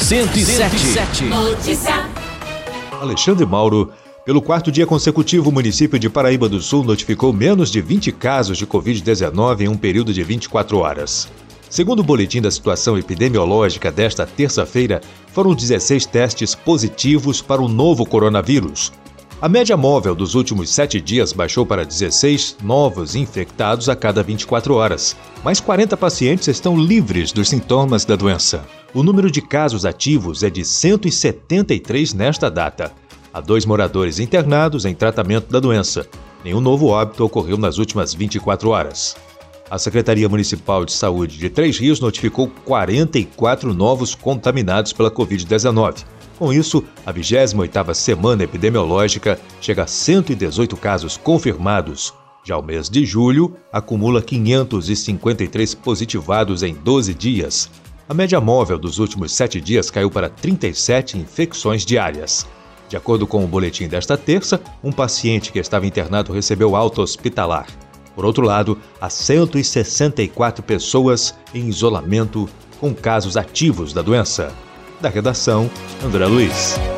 107. Notícia. Alexandre Mauro. Pelo quarto dia consecutivo, o município de Paraíba do Sul notificou menos de 20 casos de Covid-19 em um período de 24 horas. Segundo o boletim da situação epidemiológica desta terça-feira, foram 16 testes positivos para o novo coronavírus. A média móvel dos últimos 7 dias baixou para 16 novos infectados a cada 24 horas, mas 40 pacientes estão livres dos sintomas da doença. O número de casos ativos é de 173 nesta data. Há 2 moradores internados em tratamento da doença. Nenhum novo óbito ocorreu nas últimas 24 horas. A Secretaria Municipal de Saúde de Três Rios notificou 44 novos contaminados pela Covid-19. Com isso, a 28ª semana epidemiológica chega a 118 casos confirmados. Já o mês de julho acumula 553 positivados em 12 dias. A média móvel dos últimos 7 dias caiu para 37 infecções diárias. De acordo com o boletim desta terça, um paciente que estava internado recebeu alta hospitalar. Por outro lado, há 164 pessoas em isolamento com casos ativos da doença. Da redação, André Luiz.